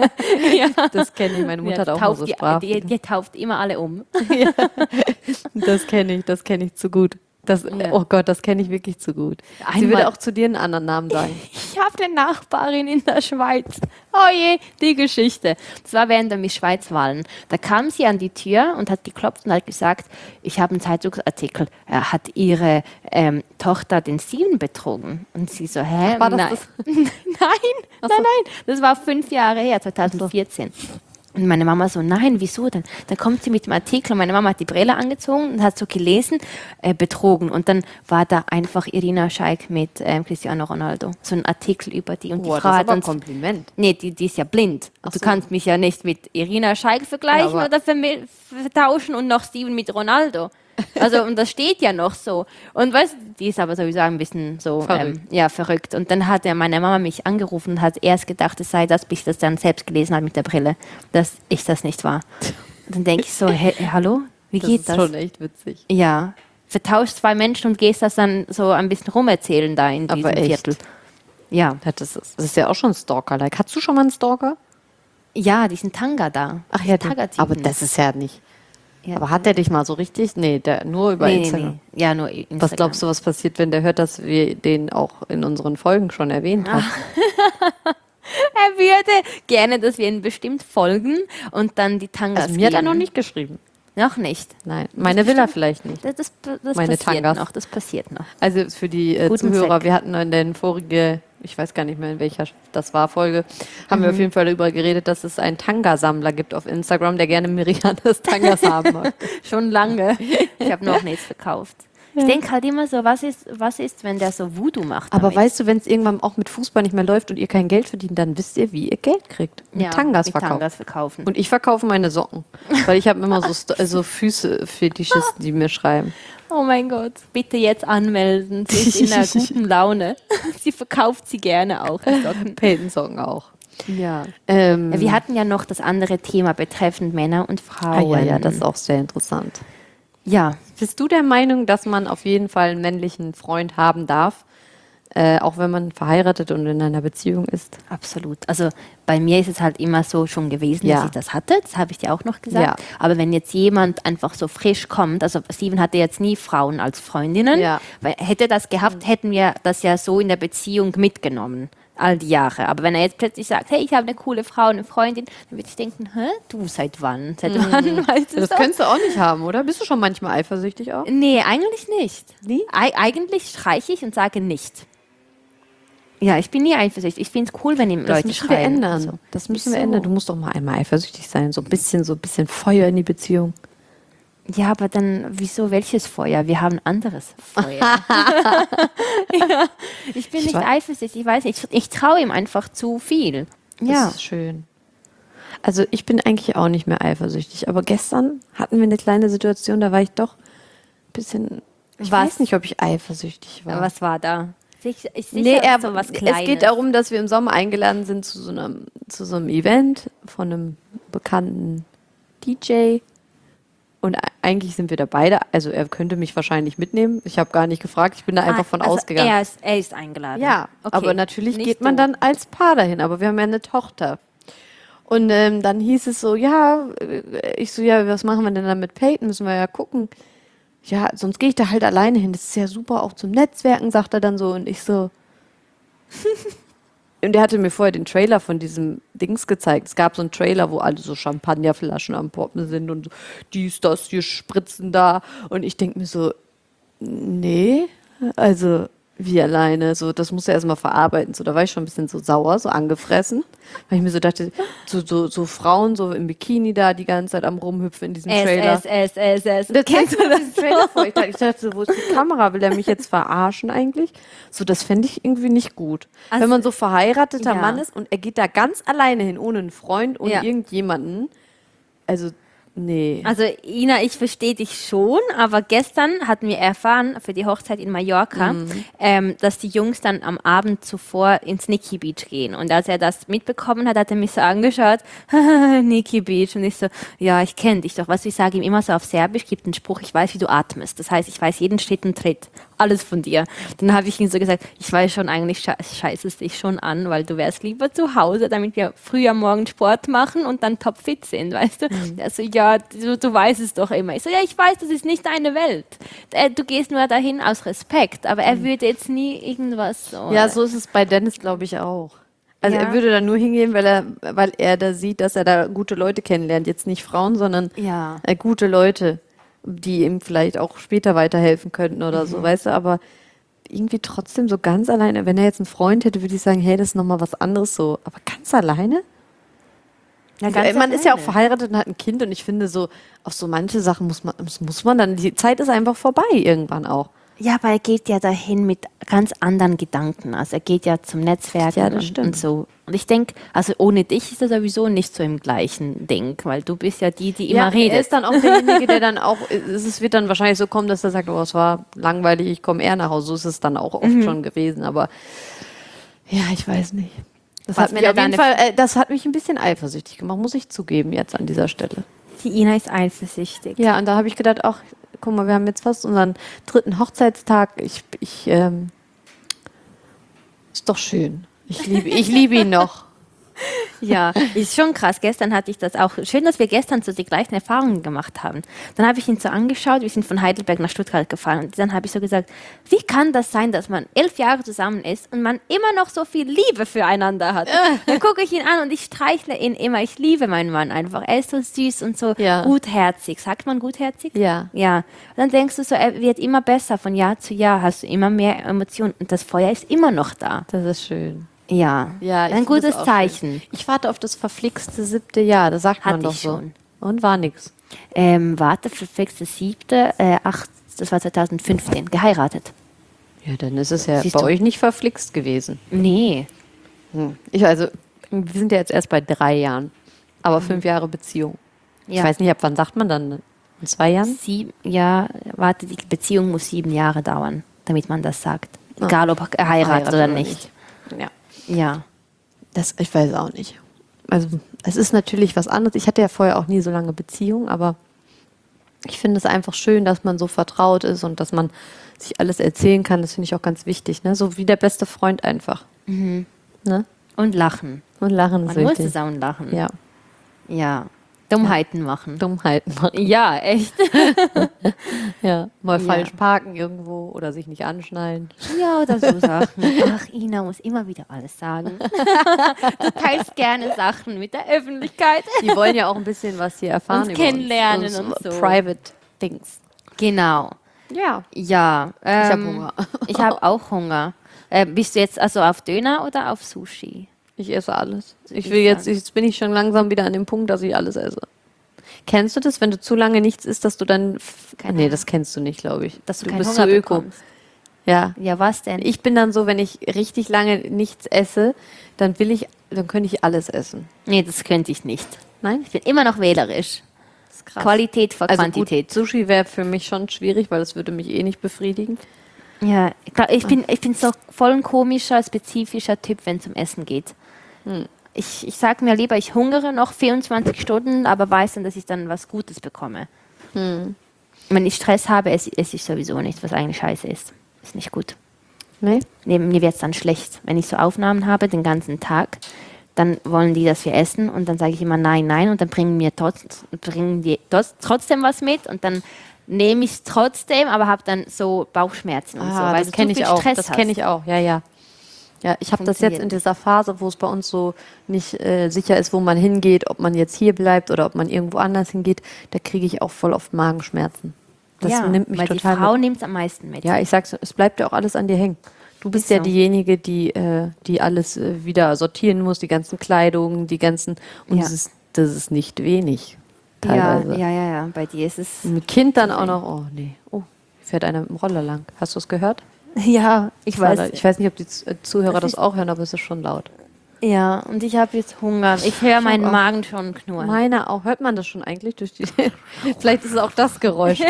Das kenne ich. Meine Mutter hat auch mal so Sprachen. die tauft immer alle um. Das kenne ich zu gut. Das, Ja. Oh Gott, das kenne ich wirklich zu gut. Sie Einmal- würde auch zu dir einen anderen Namen sagen. Ich habe eine Nachbarin in der Schweiz. Oh je, die Geschichte. Das war während der Miss Schweiz-Wahlen. Da kam sie an die Tür und hat geklopft und hat gesagt, ich habe einen Zeitungsartikel. Er hat ihre Tochter den Steven betrogen. Und sie so, hä? war das nein. das? nein. Das war 5 Jahre her, 2014. Und meine Mama so, nein, wieso denn? Dann kommt sie mit dem Artikel und meine Mama hat die Brille angezogen und hat so gelesen, betrogen. Und dann war da einfach Irina Scheik mit Cristiano Ronaldo. So ein Artikel über die. Und die Boah, Frau das ist hat aber ein uns... Kompliment. Nee, die ist ja blind. Ach Du so. kannst mich ja nicht mit Irina Scheik vergleichen Ja, aber- oder vertauschen und noch Steven mit Ronaldo. Also, und das steht ja noch so. Und weißt du, die ist aber sowieso ein bisschen so, Verrückt. verrückt. Und dann hat ja meine Mama mich angerufen und hat erst gedacht, es sei das, bis ich das dann selbst gelesen habe mit der Brille, dass ich das nicht war. Und dann denke ich so, hallo, wie Das geht ist das? schon echt witzig. Ja, vertauschst 2 Menschen und gehst das dann so ein bisschen rumerzählen da in diesem Aber echt? Viertel. Ja. Ja, das ist ja auch schon Stalker-like. Hast du schon mal einen Stalker? Ja, diesen Tanga da. Ach ja, Tanga-Typen. aber das ist ja nicht. Ja. Aber hat der dich mal so richtig? Nee, der nur über Instagram. Nee. Ja, nur Instagram. Was glaubst du, was passiert, wenn der hört, dass wir den auch in unseren Folgen schon erwähnt haben? Er würde gerne, dass wir ihn bestimmt folgen und dann die Tangas Also mir hat er geben. noch nicht geschrieben. Noch nicht. Nein, meine will er vielleicht nicht. Das Meine passiert Tangas. noch. Das passiert noch. Also für die Guten Zuhörer, Zweck. wir hatten in der vorigen, ich weiß gar nicht mehr in welcher das war, Folge, haben wir auf jeden Fall darüber geredet, dass es einen Tanga-Sammler gibt auf Instagram, der gerne Mirianas Tangas haben mag. Schon lange. Ich habe noch nichts verkauft. Ich denke halt immer so, was ist, wenn der so Voodoo macht? Aber damit? weißt du, wenn es irgendwann auch mit Fußball nicht mehr läuft und ihr kein Geld verdient, dann wisst ihr, wie ihr Geld kriegt. Mit ja, Tangas mit verkaufen. Tangas verkaufen. Und ich verkaufe meine Socken, weil ich habe immer so Füße-Fetischisten, die mir schreiben. Oh mein Gott, bitte jetzt anmelden. Sie ist in einer guten Laune. Sie verkauft sie gerne auch. die Socken. Peyton-Socken auch. Ja. Ähm, Wir hatten ja noch das andere Thema betreffend Männer und Frauen. ja, das ist auch sehr interessant. Ja, Bist du der Meinung, dass man auf jeden Fall einen männlichen Freund haben darf? Auch wenn man verheiratet und in einer Beziehung ist. Absolut. Also bei mir ist es halt immer so schon gewesen, Ja. dass ich das hatte. Das habe ich dir auch noch gesagt. Ja. Aber wenn jetzt jemand einfach so frisch kommt, also Steven hatte jetzt nie Frauen als Freundinnen, Ja. weil hätte er das gehabt, hätten wir das ja so in der Beziehung mitgenommen. All die Jahre. Aber wenn er jetzt plötzlich sagt, hey, ich habe eine coole Frau, eine Freundin, dann würde ich denken, hä, du, seit wann? Seit wann? Weißt du Das so? könntest du auch nicht haben, oder? Bist du schon manchmal eifersüchtig auch? Nee, eigentlich nicht. Nie? Eigentlich streiche ich und sage nicht. Ja, ich bin nie eifersüchtig. Ich finde es cool, wenn ihm Das Leute müssen schreiben. wir ändern. Also, Das müssen wir wieso? ändern. Du musst doch mal einmal eifersüchtig sein. So ein bisschen Feuer in die Beziehung. Ja, aber dann, wieso welches Feuer? Wir haben anderes Feuer. Ja, ich bin nicht weiß- eifersüchtig, ich weiß nicht. Ich traue ihm einfach zu viel. Ja. Das ist schön. Also ich bin eigentlich auch nicht mehr eifersüchtig. Aber gestern hatten wir eine kleine Situation, da war ich doch ein bisschen... Ich Was? weiß nicht, ob ich eifersüchtig war. Was war da? Sicher Nee, so was Kleines. es geht darum, dass wir im Sommer eingeladen sind zu so einem Event von einem bekannten DJ. Und eigentlich sind wir da beide, also er könnte mich wahrscheinlich mitnehmen. Ich habe gar nicht gefragt, ich bin da einfach von ausgegangen. Er ist eingeladen. Ja, Okay, aber natürlich nicht geht man du. dann als Paar dahin. Aber wir haben ja eine Tochter. Und dann hieß es so, ja, ich so, ja, was machen wir denn dann mit Peyton? Müssen wir ja gucken. Ja, sonst gehe ich da halt alleine hin. Das ist ja super, auch zum Netzwerken, sagt er dann so. Und ich so. Und er hatte mir vorher den Trailer von diesem Dings gezeigt. Es gab so einen Trailer, wo alle so Champagnerflaschen am Poppen sind und so, dies, das, hier spritzen da. Und ich denke mir so, nee, also wie alleine, so, das muss er erstmal verarbeiten. So, da war ich schon ein bisschen so sauer, so angefressen, weil ich mir so dachte, so Frauen so im Bikini da die ganze Zeit am Rumhüpfen in diesem Trailer. S. Und der zeigt mir diesen Trailer vor. Ich dachte so, wo ist die Kamera? Will der mich jetzt verarschen eigentlich? So, das fände ich irgendwie nicht gut. Also, wenn man so verheirateter ja. Mann ist und er geht da ganz alleine hin, ohne einen Freund, ohne Ja. irgendjemanden. Also, nee. Also Ina, ich verstehe dich schon, aber gestern hatten wir erfahren für die Hochzeit in Mallorca, dass die Jungs dann am Abend zuvor ins Nikki Beach gehen. Und als er das mitbekommen hat, hat er mich so angeschaut, Nikki Beach. Und ich so, ja, ich kenne dich doch. Was ich sage ihm immer so auf Serbisch, gibt einen Spruch, ich weiß, wie du atmest. Das heißt, ich weiß jeden Schritt und Tritt. Alles von dir. Dann habe ich ihm so gesagt, ich weiß schon, eigentlich scheißt es dich schon an, weil du wärst lieber zu Hause, damit wir früh am Morgen Sport machen und dann topfit sind, weißt du? Also ja, du weißt es doch immer. Ich so, ja, ich weiß, das ist nicht deine Welt. Du gehst nur dahin aus Respekt, aber er würde jetzt nie irgendwas so. Ja, so ist es bei Dennis, glaube ich, auch. Also Ja. er würde da nur hingehen, weil er da sieht, dass er da gute Leute kennenlernt. Jetzt nicht Frauen, sondern Ja. gute Leute, die ihm vielleicht auch später weiterhelfen könnten oder so, weißt du, aber irgendwie trotzdem so ganz alleine. Wenn er jetzt einen Freund hätte, würde ich sagen, hey, das ist nochmal was anderes so. Aber ganz alleine? Ja, Man ist ja auch alleine. verheiratet und hat ein Kind und ich finde so, auf so manche Sachen muss man dann, die Zeit ist einfach vorbei irgendwann auch. Ja, aber er geht ja dahin mit ganz anderen Gedanken. Also er geht ja zum Netzwerken Ja, das und stimmt. so. Und ich denke, also ohne dich ist er sowieso nicht so im gleichen Ding, weil du bist ja die immer redet. Er ist dann auch derjenige, der dann auch, es wird dann wahrscheinlich so kommen, dass er sagt, oh, es war langweilig, ich komme eher nach Hause. So ist es dann auch oft schon gewesen, aber ja, ich weiß nicht. Das Was hat mich wäre auf jeden deine- Fall, das hat mich ein bisschen eifersüchtig gemacht, muss ich zugeben jetzt an dieser Stelle. Die Ina ist eifersüchtig. Ja, und da habe ich gedacht, ach, guck mal, wir haben jetzt fast unseren 3. Hochzeitstag. Ist doch schön. Ich liebe ihn noch. Ja, ist schon krass. Gestern hatte ich das auch. Schön, dass wir gestern so die gleichen Erfahrungen gemacht haben. Dann habe ich ihn so angeschaut. Wir sind von Heidelberg nach Stuttgart gefahren. Und dann habe ich so gesagt, wie kann das sein, dass man 11 Jahre zusammen ist und man immer noch so viel Liebe füreinander hat? Dann gucke ich ihn an und ich streichle ihn immer. Ich liebe meinen Mann einfach. Er ist so süß und so Ja. gutherzig. Sagt man gutherzig? Ja. Ja. Dann denkst du so, er wird immer besser. Von Jahr zu Jahr hast du immer mehr Emotionen. Und das Feuer ist immer noch da. Das ist schön. Ja, Ja, ich ein finde das gutes auch Zeichen. schön. Ich warte auf das verflixte 7. Jahr, das sagt man Hatte doch ich so. schon. Und war nix. Warte, verflixte 7., 8, das war 2015, geheiratet. Ja, dann ist es ja Siehst bei du. euch nicht verflixt gewesen. Nee. Wir sind ja jetzt erst bei 3 Jahren, aber 5 Jahre Beziehung. Ich Ja. weiß nicht, ab wann sagt man dann? In 2 Jahren? Warte, die Beziehung muss 7 Jahre dauern, damit man das sagt. Egal, ob er heiratet oder nicht. Ja. Ja. Ich weiß auch nicht. Also, es ist natürlich was anderes. Ich hatte ja vorher auch nie so lange Beziehung, aber Ich finde es einfach schön, dass man so vertraut ist und dass man sich alles erzählen kann. Das finde ich auch ganz wichtig, ne? So wie der beste Freund einfach. Ne? Und lachen. Und lachen ist Man muss wichtig. zusammen lachen. Ja, Ja. Dummheiten machen. Dummheiten machen. Ja, echt. Ja, mal Ja. falsch parken irgendwo oder sich nicht anschnallen. Ja, oder so Sachen. Ach, Ina muss immer wieder alles sagen. Du teilst gerne Sachen mit der Öffentlichkeit. Die wollen ja auch ein bisschen was hier erfahren Uns über kennenlernen uns. und so. Private Things. Genau. Ja, Ja. ich habe Hunger. Ich habe auch Hunger. Bist du jetzt also auf Döner oder auf Sushi? Ich esse alles. Ich isst will jetzt bin ich schon langsam wieder an dem Punkt, dass ich alles esse. Kennst du das, wenn du zu lange nichts isst, dass du dann... Nee, das kennst du nicht, glaube ich. Dass du du keinen bist Hunger zu öko. bekommst. Ja. Ja, was denn? Ich bin dann so, wenn ich richtig lange nichts esse, dann könnte ich alles essen. Nee, das könnte ich nicht. Nein? Ich bin immer noch wählerisch. Das ist krass. Qualität vor Also Quantität. gut, Sushi wäre für mich schon schwierig, weil das würde mich eh nicht befriedigen. Ja, klar, ich bin so voll ein komischer, spezifischer Typ, wenn es um Essen geht. Ich sage mir lieber, ich hungere noch 24 Stunden, aber weiß dann, dass ich dann was Gutes bekomme. Wenn ich Stress habe, esse ich sowieso nicht, was eigentlich scheiße ist. Ist nicht gut. Nee? Nee, mir wird es dann schlecht. Wenn ich so Aufnahmen habe, den ganzen Tag, dann wollen die, dass wir essen und dann sage ich immer nein, nein und dann bringen die trotzdem was mit und dann nehme ich es trotzdem, aber habe dann so Bauchschmerzen und so, weil das du kenne zu ich viel auch. Stress Das hast. kenne ich auch, ja, ja. Ja, ich habe das jetzt Funktioniert in dieser Phase, wo es bei uns so nicht sicher ist, wo man hingeht, ob man jetzt hier bleibt oder ob man irgendwo anders hingeht, da kriege ich auch voll oft Magenschmerzen. Das ja, nimmt mich weil total die Frau mit. nimmt es am meisten mit. Ja, ich sag's, es bleibt ja auch alles an dir hängen. Du bist Ist ja so. diejenige, die alles wieder sortieren muss, die ganzen Kleidungen, und Ja. das ist nicht wenig. ja, Teilweise. ja, bei dir ist es... Und mit Kind dann auch noch, oh nee, oh, fährt einer mit dem Roller lang. Hast du es gehört? Ja, ich weiß. Ich weiß nicht, ob die Zuhörer das ist- auch hören, aber es ist schon laut. Ja, und ich habe jetzt Hunger. Ich höre meinen auch. Magen schon knurren. Meiner auch. Hört man das schon eigentlich durch die... Vielleicht ist es auch das Geräusch.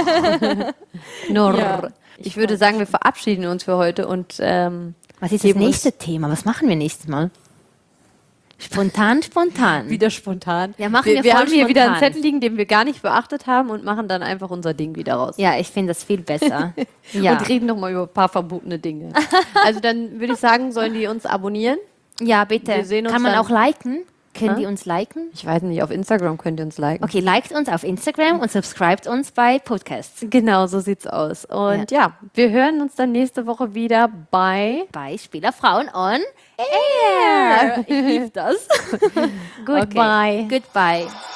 Nur. Ja, ich würde sagen, wir verabschieden uns für heute und Was ist das geben uns nächste Thema? Was machen wir nächstes Mal? Spontan. wieder spontan. Ja, machen wir wir voll haben hier wieder einen spontan. Zettel liegen, den wir gar nicht beachtet haben und machen dann einfach unser Ding wieder raus. Ja, ich finde das viel besser. Ja. Und reden nochmal über ein paar verbotene Dinge. Also dann würde ich sagen, sollen die uns abonnieren? Ja, bitte. Wir sehen uns Kann man dann- auch liken? Können Hä? die uns liken? Ich weiß nicht, auf Instagram könnt ihr uns liken. Okay, liked uns auf Instagram und subscribt uns bei Podcasts. Genau, so sieht's aus. Und ja, wir hören uns dann nächste Woche wieder bei Bei Spielerfrauen on Air. Ich liebe das. Goodbye. Goodbye.